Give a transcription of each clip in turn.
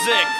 music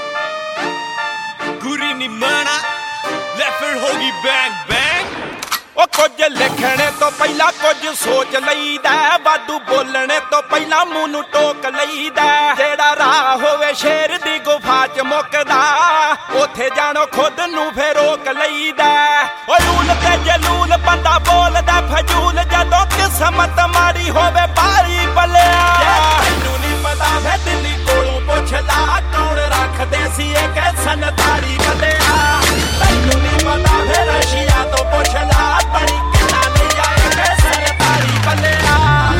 Guri ਨੀ ਮਾਣਾ ਲੈ ਫਿਰ ਹੋਗੀ ਬੈਂਗ ਬੈਂਗ। ਉਹ ਕੁਝ ਲਿਖਣੇ ਤੋਂ ਪਹਿਲਾਂ ਕੁਝ ਸੋਚ ਲਈਦਾ, ਵਾਧੂ ਬੋਲਣੇ ਤੋਂ ਪਹਿਲਾਂ ਮੂੰਹ ਨੂੰ ਟੋਕ ਲਈਦਾ। ਜਿਹੜਾ ਰਾਹ ਹੋਵੇ ਸ਼ੇਰ ਦੀ ਗੁਫਾ ਚ ਮੁੱਕਦਾ, ਉੱਥੇ ਜਾਣੋ ਖੁਦ ਨੂੰ ਫੇਰ ਰੋਕ ਲਈਦਾ। ਓਏ ਊਲ ਤੇ ਜਲੂਲ ਬੰਦਾ ਬੋਲਦਾ ਫਜੂਲ, ਜਦੋਂ ਕਿਸਮਤ ਮਾੜੀ ਹੋਵੇ ਬਾਰੀ ਬਲਿਆ। ਤੈਨੂੰ ਨੀ ਪਤਾ ਵੇ ਦਿੱਲੀ ਕੋਲੋਂ ਪੁੱਛ ਲਾ, ਕੌਣ ਰੱਖਦੇ ਸੀ ਇਹ ਕੈਸਨ ਤਾੜੀ ਬਲਿਆ। ਤੈਨੂੰ ਨੀ ਪਤਾ ਵੇ ਰਸ਼ੀਆ ਤੋਂ ਪੁੱਛ ਲਾ, ਬੜੀ ਕਿੰਨਾ ਲਈ ਆਏ ਕੈਸਨ ਤਾੜੀ ਬਲਿਆ।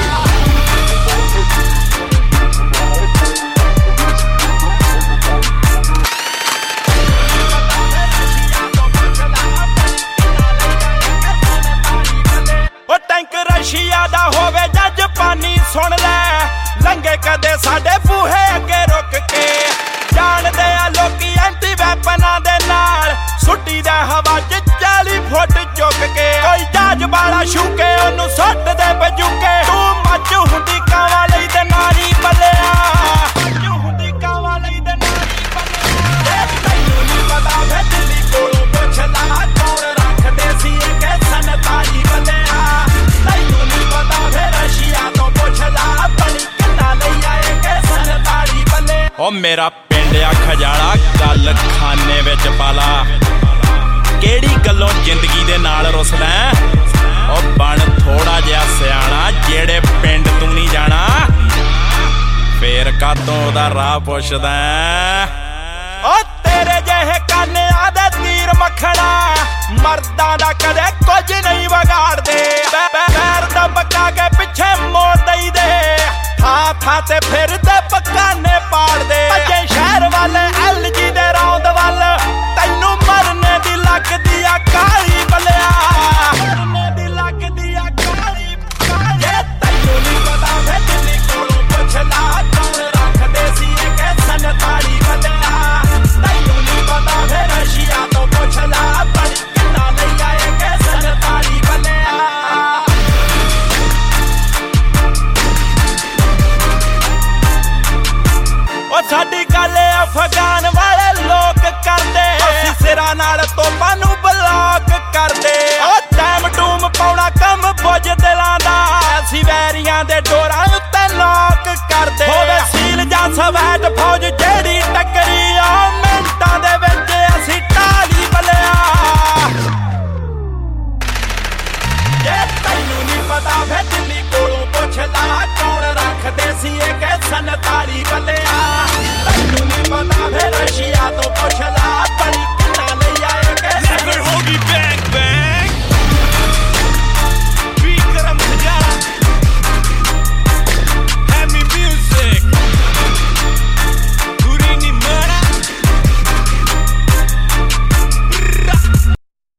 ਉਹ ਟੈਂਕ ਰਸ਼ੀਆ ਦਾ ਹੋਵੇ ਜਾਂ ਜਾਪਾਨੀ ਸੁਣ ਲੈ, ਲੰਘੇ ਕਦੇ ਸਾਡੇ ਬੂਹੇ ਅੱਗੇ ਰੁਕ ਕੇ। ਜਾਣਦੇ ਆ ਲੋਕੀ ਐਂਟੀ ਵੈਪਨਾਂ ਦੇ ਨਾਲ, ਸੁੱਟੀ ਦਾ ਹਵਾ ਚ 40 ਫੁੱਟ ਚੁੱਕ ਕੇ। ਕੋਈ ਜਹਾਜ਼ ਵਾਲਾ ਸ਼ੂਕੇ ਉਹਨੂੰ ਸੁੱਟ ਦੇ ਬਜੂਕੇ। ਤੂੰ ਮੱਝ ਹੁੰਦੀ ਕਾਵਾਂ ਲਈ ਤੇ ਨਾਰੀ ਬਲਿਆ, ਮੱਝ ਹੁੰਦੀ ਕਾਵਾਂ ਲਈ ਤੇ ਨਾਰੀ ਬਲਿਆ। ਤੈਨੂੰ ਨੀ ਪਤਾ ਵੇ ਦਿੱਲੀ ਕੋਲੋਂ ਪੁੱਛ ਲਾ, ਕੌਣ ਰੱਖਦੇ ਸੀ ਇਹ ਕੈਸਨ ਤਾੜੀ ਬਲਿਆ। ਤੈਨੂੰ ਨੀ ਪਤਾ ਵੇ ਰਸ਼ੀਆ ਤੋਂ ਪੁੱਛ ਲਾ, ਬੜੀ ਕਿੰਨਾ ਲਈ ਆਏ ਕੈਸਨ ਤਾੜੀ ਬਲਿਆ। ਓ ਮੇਰਾ ਪਿੰਡ ਆ ਖਜਾਲਾ, ਗੱਲ ਖਾਨੇ ਵਿੱਚ ਪਾਲਾ। ਕਿਹੜੀ ਗੱਲੋਂ ਜ਼ਿੰਦਗੀ ਦੇ ਨਾਲ ਰੁੱਸਦਾ, ਉਹ ਬਣ ਥੋੜਾ ਜਿਹਾ ਸਿਆਣਾ। ਜਿਹੜੇ ਪਿੰਡ ਤੂੰ ਨਹੀਂ ਜਾਣਾ, ਫੇਰ ਕਾਤੋਂ ਉਹਦਾ ਰਾਹ ਪੁੱਛਦਾ। ਓ ਤੇਰੇ ਜਿਹੇ ਕਾਨਿਆਂ ਦੇ ਤੀਰ ਮੱਖਣਾ, ਮਰਦਾਂ ਦਾ ਕਦੇ ਕੁਝ ਨਹੀਂ ਵਿਗਾੜਦੇ। ਪੈਰ ਦਬਕਾ ਕੇ ਪਿੱਛੇ ਮੋੜ ਦਈਦੇ, ਥਾਂ ਥਾਂ ਤੇ ਫਿਰਦੇ ਪਕਾਨੇ ਪਾੜਦੇ। ਅੱਜੇ ਸ਼ਹਿਰ ਵਾਲੇ LG ਦੇ ਰੌਂਦ ਵੱਲ, ਤੈਨੂੰ ਮਰਨੇ ਦੀ ਲੱਗਦੀ ਆ ਕਾਲੀ ਬਲਿਆ। ਮਰਨੇ ਦੀ ਲੱਗਦੀ ਆ ਕਾਲੀ ਕਾਲੀ। ਤੈਨੂੰ ਨੀ ਪਤਾ ਵੇ ਦਿੱਲੀ ਕੋਲੋਂ ਪੁੱਛ ਲਾ, ਕੌਣ ਰੱਖਦੇ ਸੀ ਇਹ ਕੈਸਨ ਤਾੜੀ ਬਲਿਆ। ਤੈਨੂੰ ਨੀ ਪਤਾ ਵੇ ਰਸ਼ੀਆ ਤੋਂ ਪੁੱਛ ਲਾ, ਬੜੀ ਕਿੰਨਾ ਲਈ ਆਏ ਕੈਸਨ ਤਾੜੀ ਬਲਿਆ। ਉਹ ਸਾਡੀ ਗੱਲ ਅਫਗਾਨ ਵਾਲੇ ਲੋਕ ਕਰਦੇ, ਅਸੀਂ ਸਿਰਾਂ ਨਾਲ ਤੋਪਾਂ ਨੂੰ ਬਲੌਕ ਕਰਦੇ। ਉਹ ਟਾਈਮ ਟੂਮ ਪਾਉਣਾ ਕੰਮ ਬੁੱਝ ਦਿਲਾਂ ਦਾ, ਅਸੀਂ ਵੈਰੀਆਂ ਦੇ ਡੋਰਾਂ ਉੱਤੇ ਨੌਕ ਕਰਦੇ। ਹੋਵੇ ਸੀਲ ਜਾਂ ਸਵੈਟ ਫੌਜ ਜਿਹੜੀ ਟੱਕਰੀ, ਆ ਮਿੰਟਾਂ ਦੇ ਵਿੱਚ ਅਸੀਂ ਢਾਲੀ ਬਲਿਆ। ਜੇ ਤੈਨੂੰ ਨੀ ਪਤਾ ਵੇ ਦਿੱਲੀ ਕੋਲੋਂ ਪੁੱਛ ਲਾ, ਕੌਣ ਰੱਖਦੇ ਸੀ ਇਹ ਕੈਸਨ ਤਾੜੀ ਬਲਿਆ।